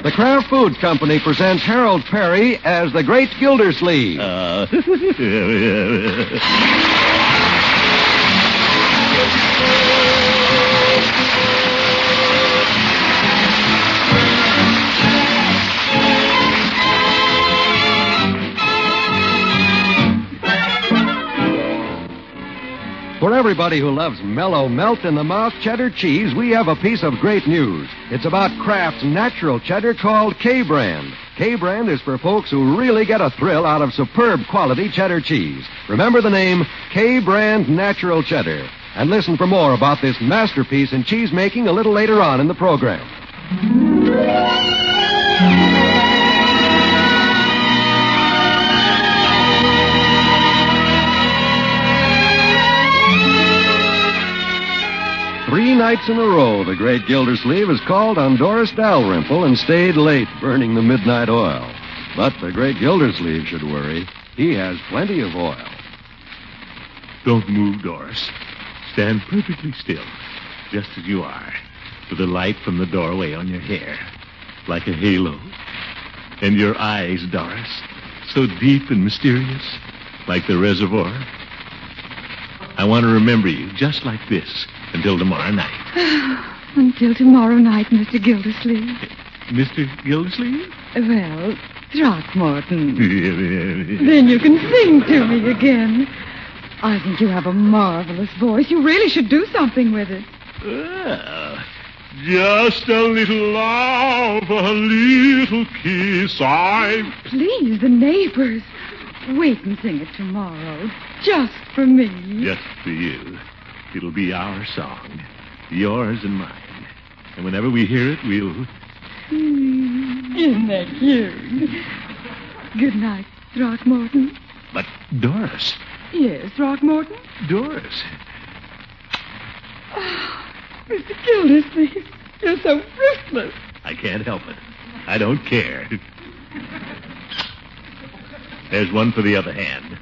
The Kraft Foods Company presents Harold Perry as the Great Gildersleeve. For everybody who loves mellow, melt-in-the-mouth cheddar cheese, we have a piece of great news. It's about Kraft's natural cheddar called K-Brand. K-Brand is for folks who really get a thrill out of superb quality cheddar cheese. Remember the name K-Brand Natural Cheddar. And listen for more about this masterpiece in cheese making a little later on in the program. 3 nights in a row, the Great Gildersleeve has called on Doris Dalrymple and stayed late burning the midnight oil. But the Great Gildersleeve should worry. He has plenty of oil. Don't move, Doris. Stand perfectly still, just as you are, with the light from the doorway on your hair, like a halo. And your eyes, Doris, so deep and mysterious, like the reservoir. I want to remember you just like this until tomorrow night. Until tomorrow night, Mr. Gildersleeve. Mr. Gildersleeve? Well, Throckmorton. Then you can sing to me again. I think you have a marvelous voice. You really should do something with it. Well, just a little love, a little kiss, Please, the neighbors. Wait and sing it tomorrow. Just for me. Just for you. It'll be our song. Yours and mine. And whenever we hear it, we'll... Isn't that cute? Good night, Throckmorton. But, Doris... Yes, Throckmorton? Doris... Oh, Mr. Gildersleeve, you're so ruthless. I can't help it. I don't care. There's one for the other hand.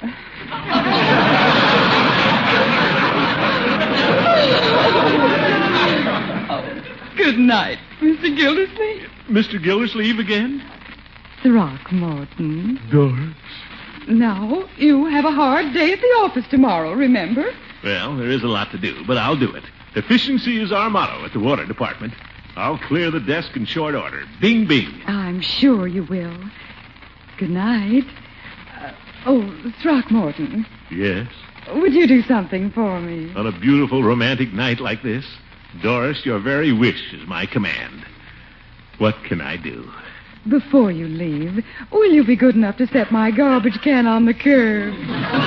Good night, Mr. Gildersleeve. Mr. Gildersleeve again? Throckmorton. Doris. Now, you have a hard day at the office tomorrow, remember? Well, there is a lot to do, but I'll do it. Efficiency is our motto at the water department. I'll clear the desk in short order. Bing, bing. I'm sure you will. Good night. Throckmorton. Yes? Would you do something for me? On a beautiful romantic night like this, Doris, your very wish is my command. What can I do? Before you leave, will you be good enough to set my garbage can on the curb?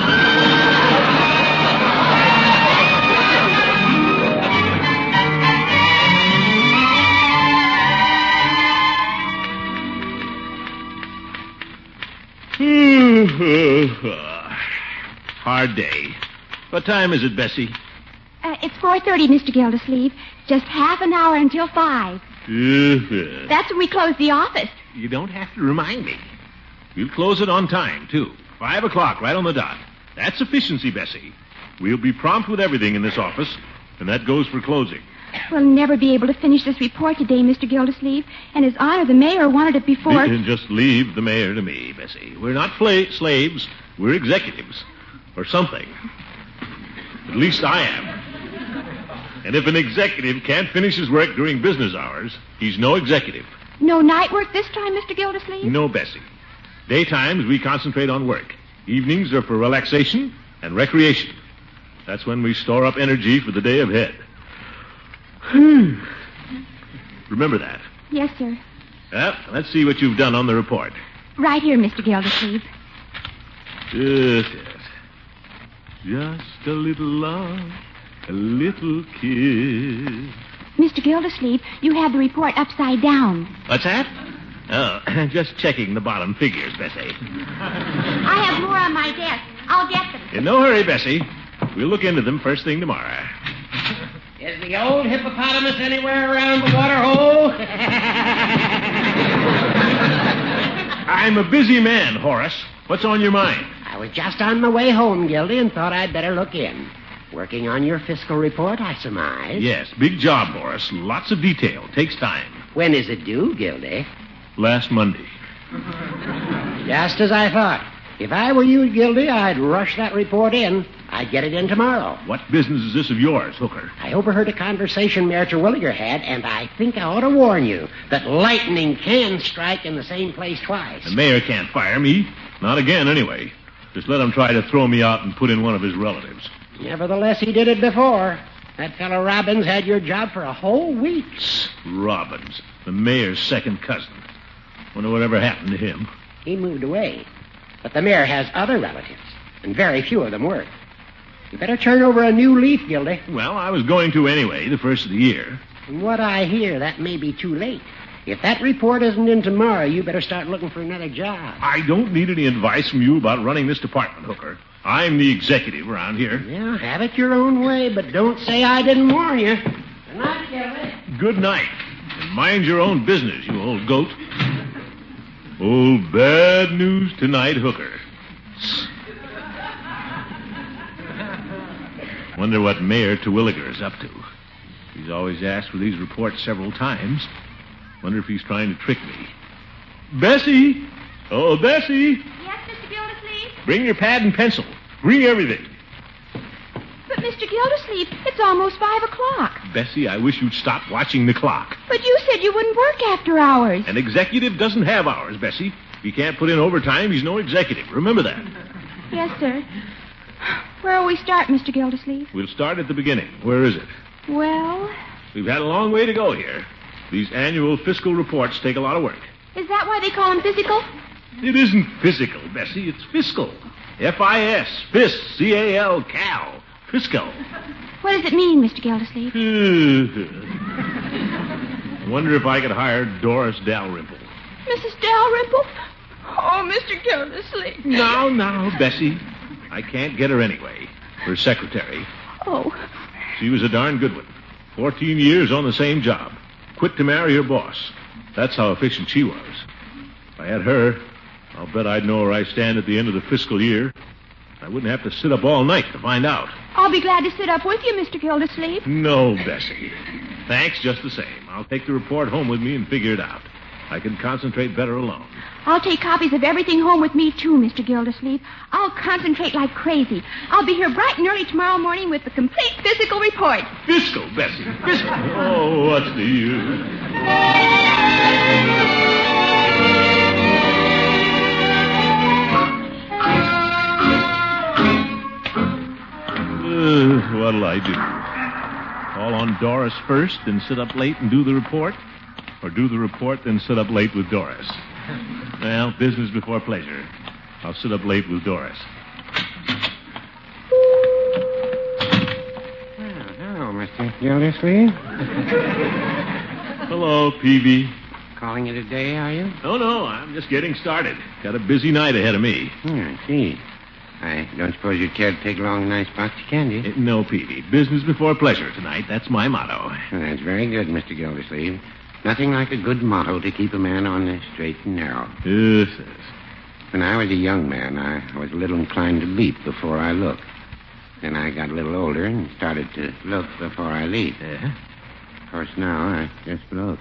Hard day. What time is it, Bessie? It's 4:30, Mr. Gildersleeve. Just half an hour until 5. That's when we close the office. You don't have to remind me. We'll close it on time, too. 5 o'clock, right on the dot. That's efficiency, Bessie. We'll be prompt with everything in this office, and that goes for closing. We'll never be able to finish this report today, Mr. Gildersleeve. And His Honor, the mayor wanted it before... Just leave the mayor to me, Bessie. We're not slaves. We're executives. Or something. At least I am. And if an executive can't finish his work during business hours, he's no executive. No night work this time, Mr. Gildersleeve? No, Bessie. Daytimes, we concentrate on work. Evenings are for relaxation and recreation. That's when we store up energy for the day ahead. Remember that. Yes, sir. Well, let's see what you've done on the report. Right here, Mr. Gildersleeve. Yes. Just a little love, a little kiss. Mr. Gildersleeve, you have the report upside down. What's that? Oh, just checking the bottom figures, Bessie. I have more on my desk. I'll get them. In no hurry, Bessie. We'll look into them first thing tomorrow. Is the old hippopotamus anywhere around the water hole? I'm a busy man, Horace. What's on your mind? I was just on my way home, Gildy, and thought I'd better look in. Working on your fiscal report, I surmise. Yes, big job, Horace. Lots of detail. Takes time. When is it due, Gildy? Last Monday. Just as I thought. If I were you, Gildy, I'd rush that report in. I'd get it in tomorrow. What business is this of yours, Hooker? I overheard a conversation Mayor Terwilliger had, and I think I ought to warn you that lightning can strike in the same place twice. The mayor can't fire me. Not again, anyway. Just let him try to throw me out and put in one of his relatives. Nevertheless, he did it before. That fellow Robbins had your job for a whole week. Robbins, the mayor's second cousin. Wonder whatever happened to him. He moved away. But the mayor has other relatives, and very few of them work. You better turn over a new leaf, Gildy. Well, I was going to anyway, the first of the year. From what I hear, that may be too late. If that report isn't in tomorrow, you better start looking for another job. I don't need any advice from you about running this department, Hooker. I'm the executive around here. Yeah, have it your own way, but don't say I didn't warn you. Good night, Gildy. Good night. And mind your own business, you old goat. Oh, bad news tonight, Hooker. Wonder what Mayor Terwilliger is up to. He's always asked for these reports several times. Wonder if he's trying to trick me. Bessie! Oh, Bessie! Yes, Mr. Gildersleeve? Bring your pad and pencil. Bring everything. But, Mr. Gildersleeve, it's almost 5 o'clock. Bessie, I wish you'd stop watching the clock. But you said you wouldn't work after hours. An executive doesn't have hours, Bessie. If he can't put in overtime, he's no executive. Remember that. Yes, sir. Where will we start, Mr. Gildersleeve? We'll start at the beginning. Where is it? Well, We've had a long way to go here. These annual fiscal reports take a lot of work. is that why they call them physical? It isn't physical, Bessie. It's fiscal. F-I-S. Fis. C-A-L. Cal. Fiscal. What does it mean, Mr. Gildersleeve? I wonder if I could hire Doris Dalrymple. Mrs. Dalrymple? Oh, Mr. Gildersleeve. Now, Bessie. I can't get her anyway. Her secretary. Oh, She was a darn good one. 14 years on the same job. Quit to marry her boss. That's how efficient she was. If I had her, I'll bet I'd know where I stand at the end of the fiscal year. I wouldn't have to sit up all night to find out. I'll be glad to sit up with you, Mr. Gildersleeve. No, Bessie. Thanks just the same. I'll take the report home with me and figure it out. I can concentrate better alone. I'll take copies of everything home with me, too, Mr. Gildersleeve. I'll concentrate like crazy. I'll be here bright and early tomorrow morning with the complete physical report. Fiscal, Bessie. Fiscal. Oh, what's the use? What'll I do? Call on Doris first and sit up late and do the report? Or do the report, then sit up late with Doris? Well, business before pleasure. I'll sit up late with Doris. Well, hello, Mr. Gildersleeve. Hello, Peavy. Calling it a day, are you? No, I'm just getting started. Got a busy night ahead of me. I see. I don't suppose you'd care to take along a nice box of candy. No, Peavy. Business before pleasure tonight. That's my motto. Well, that's very good, Mr. Gildersleeve. Nothing like a good motto to keep a man on the straight and narrow. Yes. When I was a young man, I was a little inclined to leap before I looked. Then I got a little older and started to look before I leap. Yeah? Of course, now I just look.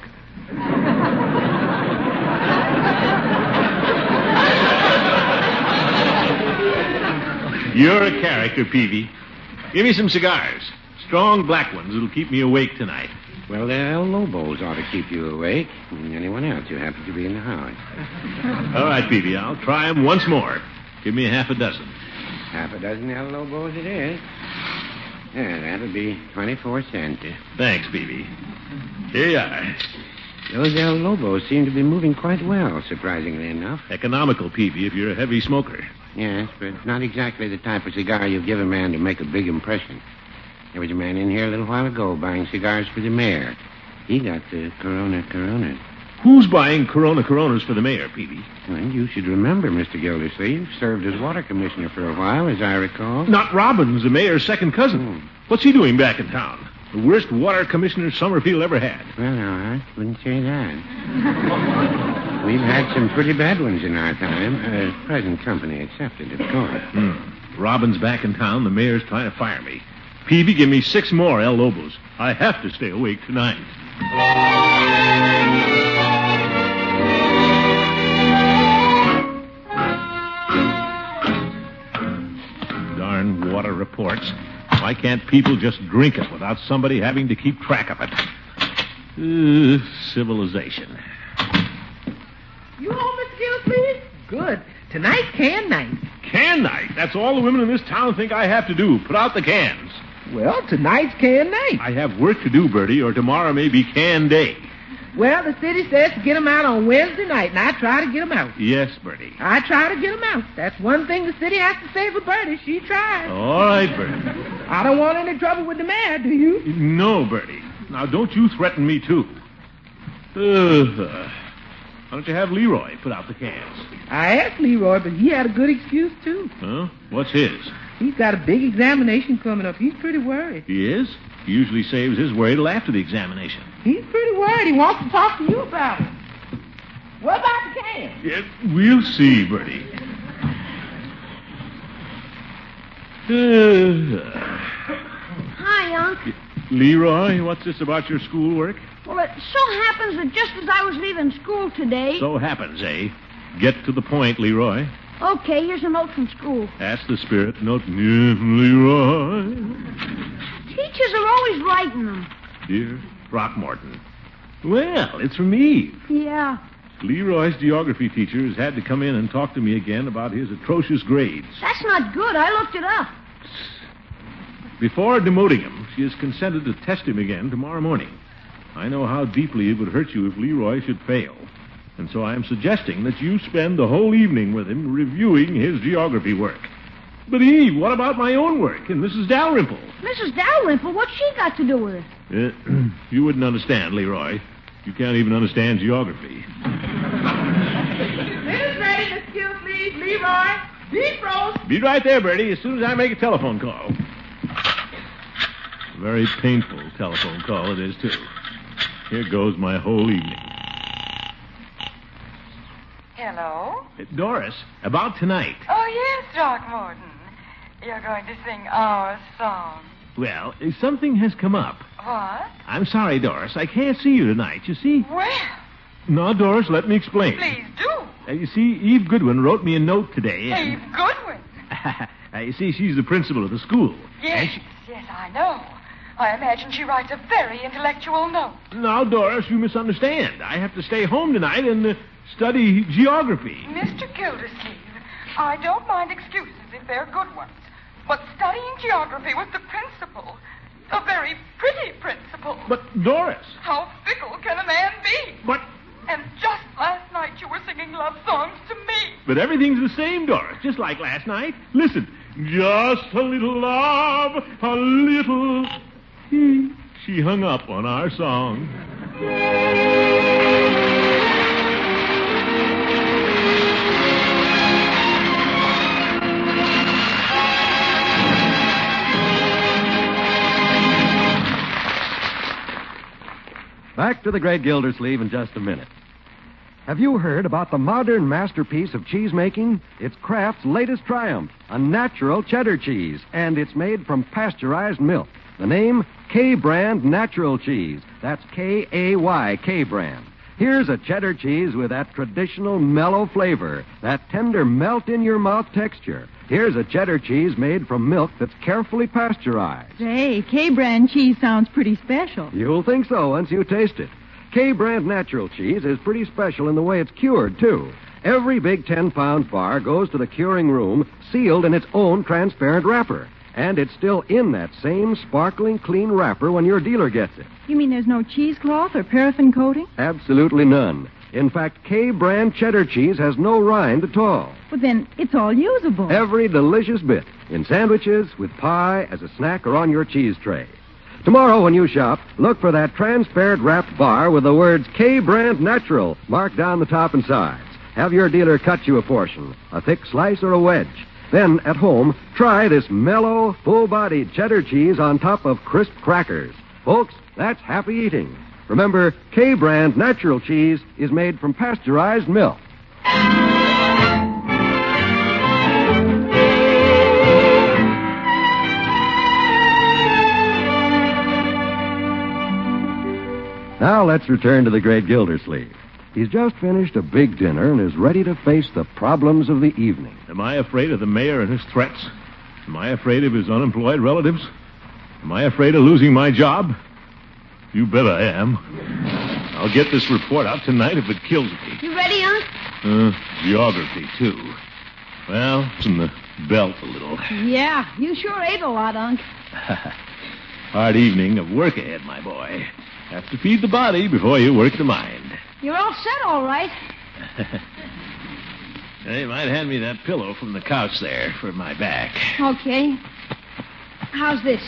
You're a character, Peavy. Give me some cigars. Strong black ones that'll keep me awake tonight. Well, the El Lobos ought to keep you awake, and anyone else who happens to be in the house. All right, Peavy, I'll try 'em once more. Give me half a dozen. Half a dozen El Lobos it is. Yeah, that'll be 24 cents. Thanks, Peavy. Here you are. Those El Lobos seem to be moving quite well, surprisingly enough. Economical, Peavy, if you're a heavy smoker. Yes, but not exactly the type of cigar you give a man to make a big impression. There was a man in here a little while ago buying cigars for the mayor. He got the Corona. Who's buying Coronas for the mayor, Peavy? Well, you should remember, Mr. Gildersleeve served as water commissioner for a while, as I recall. Not Robbins, the mayor's second cousin. What's he doing back in town? The worst water commissioner Summerfield ever had. Well, no, I wouldn't say that. We've had some pretty bad ones in our time. Present company accepted, of course. Robbins back in town. The mayor's trying to fire me. Peavy, give me 6 more El Lobos. I have to stay awake tonight. Why can't people just drink it without somebody having to keep track of it? Civilization. You home, Miss Gilsleeve? Good. Tonight's can night. Can night? That's all the women in this town think I have to do. Put out the cans. Well, tonight's can night. I have work to do, Bertie, or tomorrow may be can day. Well, the city says to get 'em out on Wednesday night, and I try to get 'em out. Yes, Bertie. I try to get 'em out. That's one thing the city has to say for Bertie. She tries. All right, Bertie. I don't want any trouble with the mayor, do you? No, Bertie. Now, don't you threaten me, too. Why don't you have Leroy put out the cans? I asked Leroy, but he had a good excuse, too. Huh? What's his? He's got a big examination coming up. He's pretty worried. He is? He usually saves his worry till after the examination. He's pretty worried. He wants to talk to you about it. What about the cans? Yeah, we'll see, Bertie. Hi, Unc. Leroy, what's this about your schoolwork? Well, it so happens that just as I was leaving school today... So happens, eh? Get to the point, Leroy. Okay, here's a note from school. Ask the spirit. Note from Leroy. Teachers are always writing them. Dear Throckmorton. Well, it's from Eve. Yeah. Leroy's geography teacher has had to come in and talk to me again about his atrocious grades. That's not good. I looked it up. Before demoting him, she has consented to test him again tomorrow morning. I know how deeply it would hurt you if Leroy should fail. And so I am suggesting that you spend the whole evening with him reviewing his geography work. But, Eve, what about my own work and Mrs. Dalrymple? Mrs. Dalrymple? What's she got to do with it? You wouldn't understand, Leroy. You can't even understand geography. Dinner's ready, Miss Gilsleeve. Leroy, beef roast. Be right there, Bertie, as soon as I make a telephone call. A very painful telephone call it is, too. Here goes my whole evening. Hello? Doris, about tonight. Oh, yes, Throckmorton. You're going to sing our song. Well, something has come up. What? I'm sorry, Doris. I can't see you tonight, you see? Well, No, Doris, let me explain. please do. You see, Eve Goodwin wrote me a note today. Eve Goodwin. You see, she's the principal of the school. Yes, yes, I know. I imagine she writes a very intellectual note. Now, Doris, you misunderstand. I have to stay home tonight and study geography. Mr. Gildersleeve, I don't mind excuses if they're good ones. But studying geography with the principal, a very pretty principal. But, Doris. How fickle can a man be? But... And just last night you were singing love songs to me. But everything's the same, Doris, just like last night. Listen. Just a little love, a little... She hung up on our song. Back to the Great Gildersleeve in just a minute. Have you heard about the modern masterpiece of cheese making? It's Kraft's latest triumph, a natural cheddar cheese, and it's made from pasteurized milk. The name, K-Brand Natural Cheese. That's K-A-Y, K-Brand. Here's a cheddar cheese with that traditional mellow flavor, that tender melt-in-your-mouth texture. Here's a cheddar cheese made from milk that's carefully pasteurized. Say, K-Brand cheese sounds pretty special. You'll think so once you taste it. K-Brand Natural Cheese is pretty special in the way it's cured, too. Every big 10-pound bar goes to the curing room sealed in its own transparent wrapper. And it's still in that same sparkling clean wrapper when your dealer gets it. You mean there's no cheesecloth or paraffin coating? Absolutely none. In fact, K-Brand cheddar cheese has no rind at all. Well, then it's all usable. Every delicious bit. In sandwiches, with pie, as a snack, or on your cheese tray. Tomorrow when you shop, look for that transparent wrapped bar with the words K-Brand Natural marked down the top and sides. Have your dealer cut you a portion, a thick slice or a wedge. Then, at home, try this mellow, full-bodied cheddar cheese on top of crisp crackers. Folks, that's happy eating. Remember, K-Brand Natural Cheese is made from pasteurized milk. Now let's return to the Great Gildersleeve. He's just finished a big dinner and is ready to face the problems of the evening. Am I afraid of the mayor and his threats? Am I afraid of his unemployed relatives? Am I afraid of losing my job? You bet I am. I'll get this report out tonight if it kills me. You ready, Unc? Geography, too. Well, it's in the belt a little. Yeah, you sure ate a lot, Unc. Hard evening of work ahead, my boy. Have to feed the body before you work the mind. You're all set, all right. Hey, you might hand me that pillow from the couch there for my back. Okay. How's this?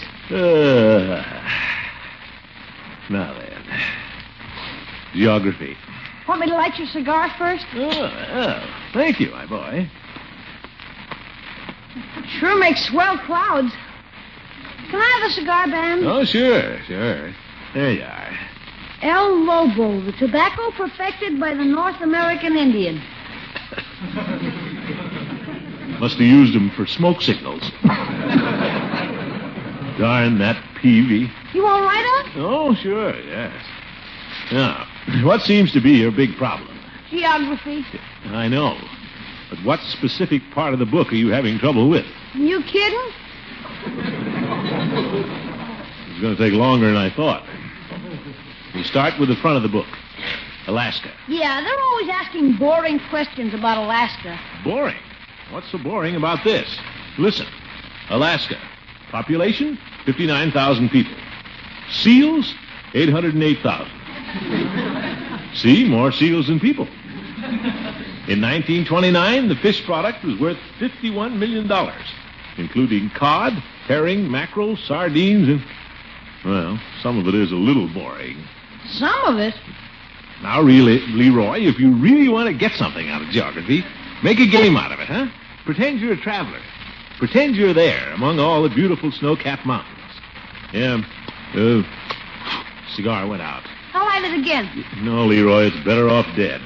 Now then. Geography. Want me to light your cigar first? Oh, thank you, my boy. Sure makes swell clouds. Can I have a cigar, Bam? Oh, sure. There you are. El Lobo, the tobacco perfected by the North American Indian. Must have used them for smoke signals. Darn that peavy. You all right, Unc? Oh, sure, yes. Now, what seems to be your big problem? Geography. I know. But what specific part of the book are you having trouble with? You kidding? It's going to take longer than I thought. We start with the front of the book. Alaska. Yeah, they're always asking boring questions about Alaska. Boring? What's so boring about this? Listen. Alaska. Population, 59,000 people. Seals, 808,000. See, more seals than people. In 1929, the fish product was worth $51 million, including cod, herring, mackerel, sardines, and, well, some of it is a little boring. Some of it? Now, really, Leroy, if you really want to get something out of geography, make a game out of it, huh? Pretend you're a traveler. Pretend you're there among all the beautiful snow-capped mountains. Yeah, cigar went out. I'll light it again. No, Leroy, it's better off dead.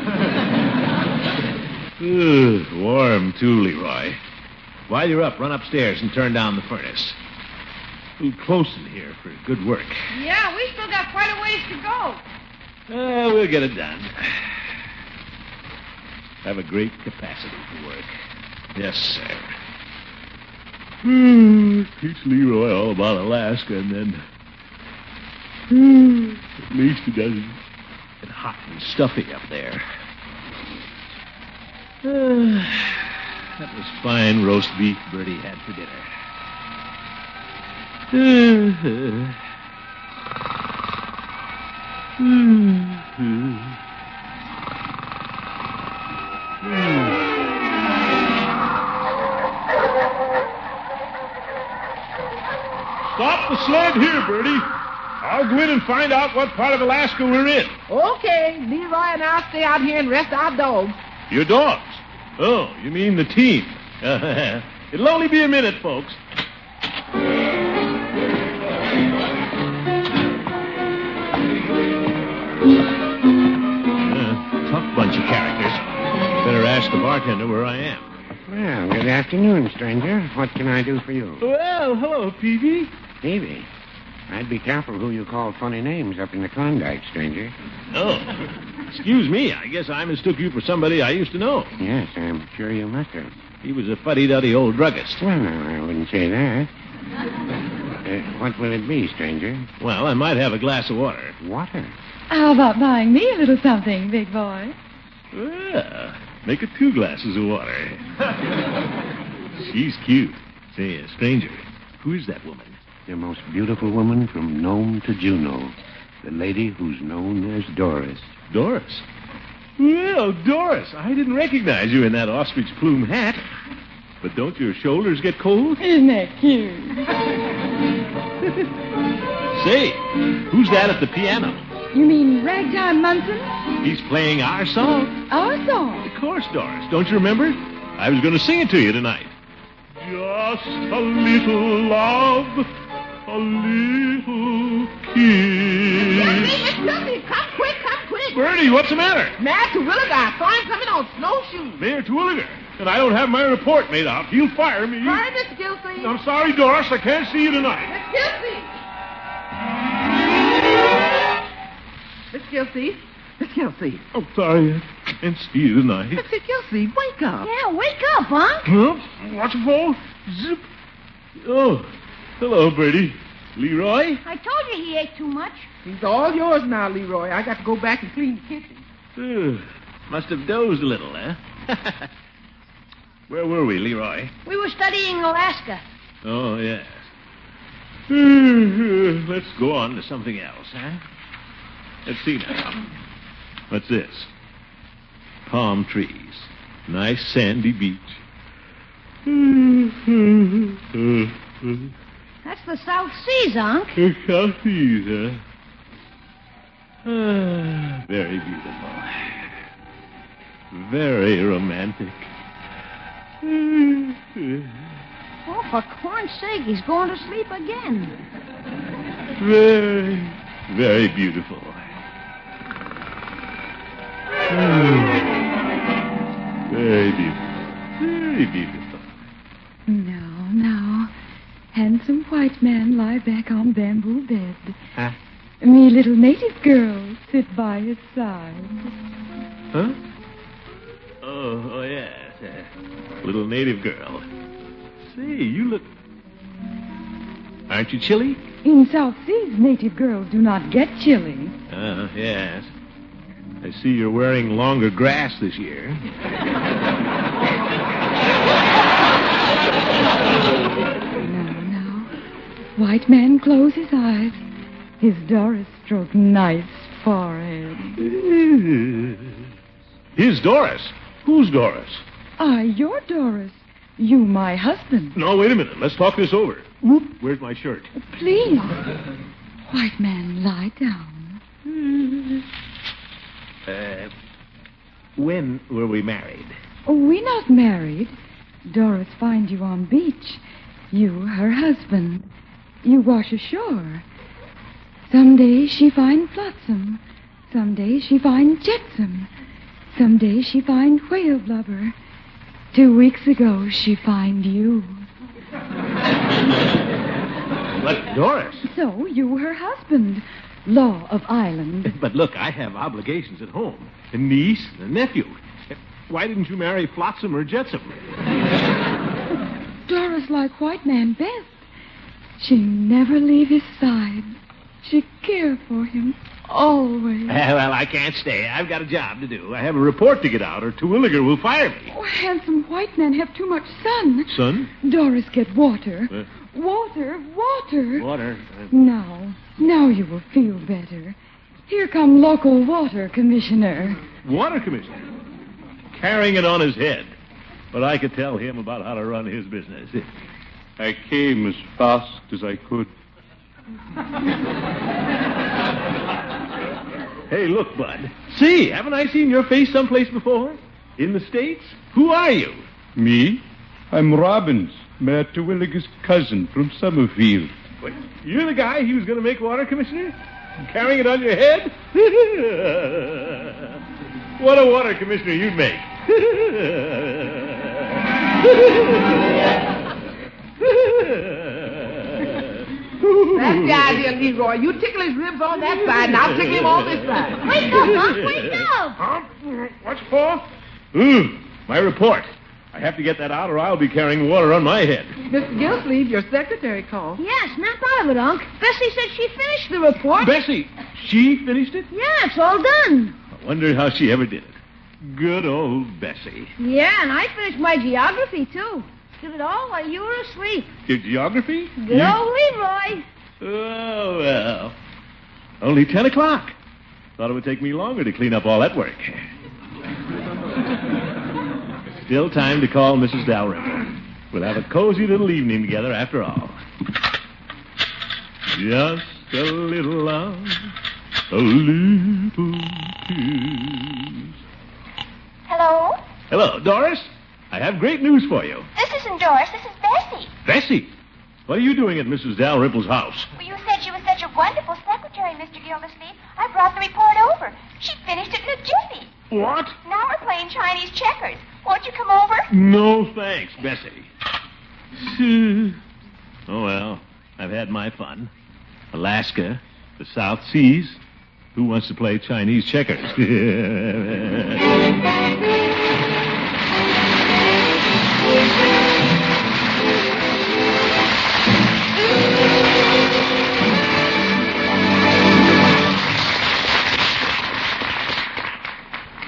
Warm, too, Leroy. While you're up, run upstairs and turn down the furnace. A little close in here for good work. Yeah, we still got quite a ways to go. We'll get it done. Have a great capacity for work. Yes, sir. Teach Leroy all about Alaska, and then at least he doesn't get hot and stuffy up there. That was fine roast beef Bertie had for dinner. Stop the sled here, Bertie. I'll go in and find out what part of Alaska we're in. Okay, Leroy and I'll stay out here and rest our dogs. Your dogs? Oh, you mean the team. It'll only be a minute, folks. Tough bunch of characters. Better ask the bartender where I am. Well, good afternoon, stranger. What can I do for you? Well, hello, Peavy. Peavy? I'd be careful who you call funny names up in the Klondike, stranger. Oh, excuse me. I guess I mistook you for somebody I used to know. Yes, I'm sure you must have. He was a fuddy-duddy old druggist. Well, no, I wouldn't say that. What will it be, stranger? Well, I might have a glass of water. Water? How about buying me a little something, big boy? Well, make it 2 glasses of water. She's cute. Say, stranger, who is that woman? The most beautiful woman from Nome to Juneau. The lady who's known as Doris. Doris? Well, Doris, I didn't recognize you in that ostrich plume hat. But don't your shoulders get cold? Isn't that cute? Say, who's that at the piano? You mean Ragtime Munson? He's playing our song. Our song? Of course, Doris. Don't you remember? I was going to sing it to you tonight. Just a little love, a little kiss. Come quick. Bertie, what's the matter? Matt Terwilliger, saw him coming on snowshoes. Mayor Terwilliger. And I don't have my report made out. He'll fire me. Hi, Miss Gilsey. I'm sorry, Doris. I can't see you tonight. Miss Gilsey. I'm sorry. I can't see you tonight. Mr. Gilsey, wake up. Yeah, wake up, Unc. Huh? Watch it fall. Zip. Oh, hello, Bertie. Leroy? I told you he ate too much. He's all yours now, Leroy. I got to go back and clean the kitchen. Must have dozed a little, huh? Where were we, Leroy? We were studying Alaska. Oh, yes. Let's go on to something else, huh? Let's see now. What's this? Palm trees. Nice sandy beach. That's the South Seas, Unc. South Seas, huh? Very beautiful. Very romantic. Oh, for corn's sake, he's going to sleep again. Very, very beautiful. Very beautiful. Very beautiful. Now. Handsome white man lie back on bamboo bed. Huh? Me little native girl sit by his side. Huh? Oh, yes. Little native girl. Say, you look... Aren't you chilly? In South Seas, native girls do not get chilly. Yes. I see you're wearing longer grass this year. Now. White man close his eyes. His Doris stroke nice forehead. His Doris? Who's Doris? Your Doris. You, my husband. No, wait a minute. Let's talk this over. Whoop, where's my shirt? Please. White man, lie down. When were we married? We not married. Doris find you on beach. You, her husband. You wash ashore. Someday she find flotsam. Someday she find jetsam. Someday she find whale blubber. 2 weeks ago she find you. But Doris. So you her husband. Law of island. But look, I have obligations at home. A niece and a nephew. Why didn't you marry Flotsam or Jetsam? Doris like white man best. She never leave his side. She care for him always. Well, I can't stay. I've got a job to do. I have a report to get out, or Terwilliger will fire me. Oh, handsome white man have too much sun. Sun? Doris get water. Water. Water. Now you will feel better. Here come local water commissioner. Water commissioner? Carrying it on his head. But I could tell him about how to run his business. I came as fast as I could. Hey, look, Bud. See, haven't I seen your face someplace before? In the States? Who are you? Me? I'm Robbins, Mayor Terwilliger's cousin from Summerfield. Wait, you're the guy he was going to make water commissioner? Carrying it on your head? What a water commissioner you'd make. That's the idea, Leroy. You tickle his ribs on that side, and I'll tickle him on this side. Wake up, Unc, wake up. Huh? What's for? My report. I have to get that out or I'll be carrying water on my head. Mr. Gillsleeve, your secretary called. Yeah, snap out of it, Unc. Bessie said she finished the report. Bessie, she finished it? Yeah, it's all done. I wonder how she ever did it. Good old Bessie. Yeah, and I finished my geography, too. Did it all while you were asleep. Your geography? Good old Leroy. Oh, well. Only 10 o'clock. Thought it would take me longer to clean up all that work. Still time to call Mrs. Dalrymple. We'll have a cozy little evening together after all. Just a little love, a little kiss. Hello? Hello, Doris. I have great news for you. This isn't Doris. This is Bessie. Bessie, what are you doing at Mrs. Dalrymple's house? Well, you said she was such a wonderful secretary, Mr. Gildersleeve. I brought the report over. She finished it in a jiffy. What? Now we're playing Chinese checkers. Won't you come over? No, thanks, Bessie. Oh, well, I've had my fun. Alaska, the South Seas. Who wants to play Chinese checkers?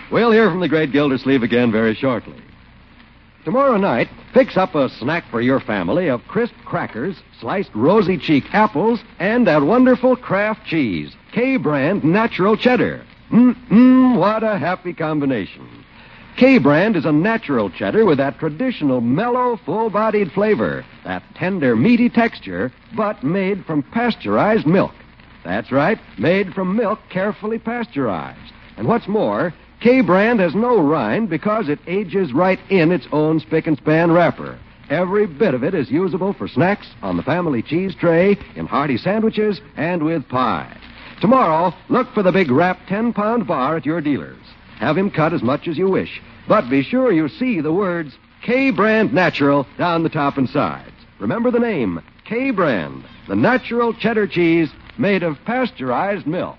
We'll hear from the great Gildersleeve again very shortly. Tomorrow night, fix up a snack for your family of crisp crackers, sliced rosy cheek apples, and that wonderful Kraft cheese, K-Brand Natural Cheddar. What a happy combination. K-Brand is a natural cheddar with that traditional mellow, full-bodied flavor, that tender, meaty texture, but made from pasteurized milk. That's right, made from milk carefully pasteurized. And what's more, K-Brand has no rind because it ages right in its own spick-and-span wrapper. Every bit of it is usable for snacks on the family cheese tray, in hearty sandwiches, and with pie. Tomorrow, look for the big wrapped 10-pound bar at your dealer's. Have him cut as much as you wish, but be sure you see the words K-Brand Natural down the top and sides. Remember the name, K-Brand, the natural cheddar cheese made of pasteurized milk.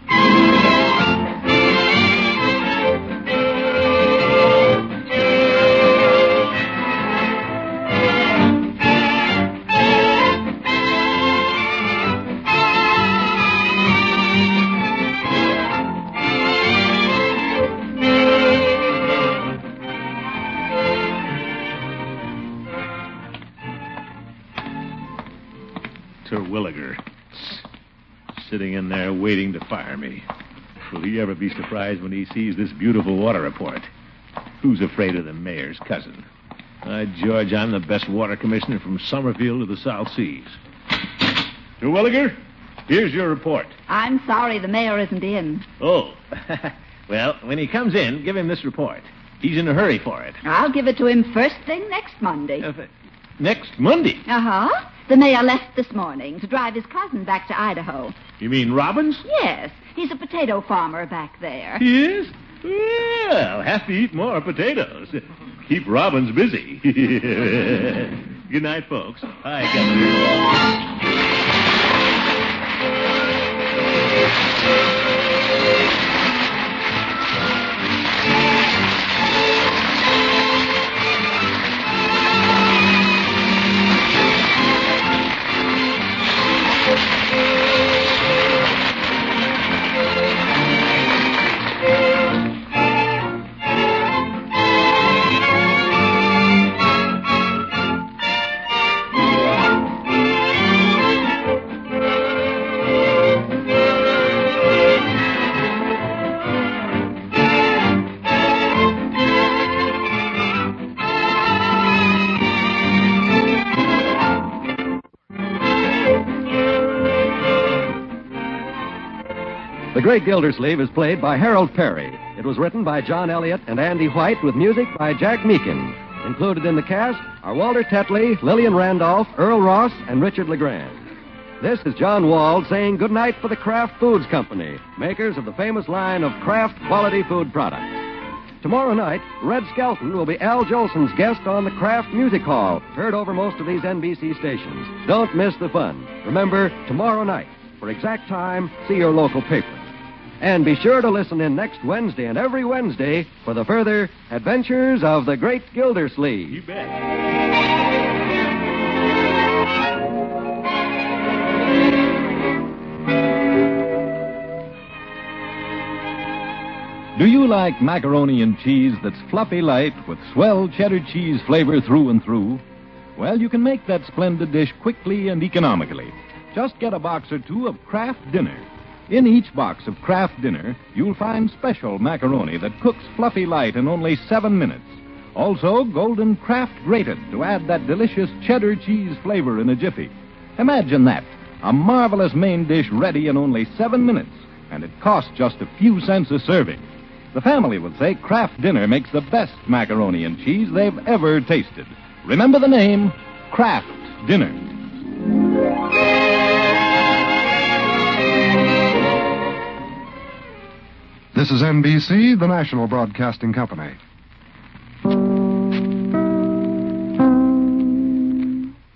Terwilliger, sitting in there waiting to fire me. Will he ever be surprised when he sees this beautiful water report? Who's afraid of the mayor's cousin? By George, I'm the best water commissioner from Summerfield to the South Seas. Terwilliger, here's your report. I'm sorry the mayor isn't in. Oh, well, when he comes in, give him this report. He's in a hurry for it. I'll give it to him first thing next Monday. Next Monday? Uh-huh. The mayor left this morning to drive his cousin back to Idaho. You mean Robbins? Yes. He's a potato farmer back there. He is? Well, have to eat more potatoes. Keep Robbins busy. Good night, folks. Hi, Governor. The Great Gildersleeve is played by Harold Perry. It was written by John Elliott and Andy White with music by Jack Meakin. Included in the cast are Walter Tetley, Lillian Randolph, Earl Ross, and Richard LeGrand. This is John Wald saying goodnight for the Kraft Foods Company, makers of the famous line of Kraft quality food products. Tomorrow night, Red Skelton will be Al Jolson's guest on the Kraft Music Hall, heard over most of these NBC stations. Don't miss the fun. Remember, tomorrow night. For exact time, see your local paper. And be sure to listen in next Wednesday and every Wednesday for the further adventures of the Great Gildersleeve. You bet. Do you like macaroni and cheese that's fluffy light with swell cheddar cheese flavor through and through? Well, you can make that splendid dish quickly and economically. Just get a box or two of Kraft Dinner. In each box of Kraft Dinner, you'll find special macaroni that cooks fluffy light in only 7 minutes. Also, golden Kraft grated to add that delicious cheddar cheese flavor in a jiffy. Imagine that. A marvelous main dish ready in only 7 minutes, and it costs just a few cents a serving. The family would say Kraft Dinner makes the best macaroni and cheese they've ever tasted. Remember the name, Kraft Dinner. This is NBC, the national broadcasting company.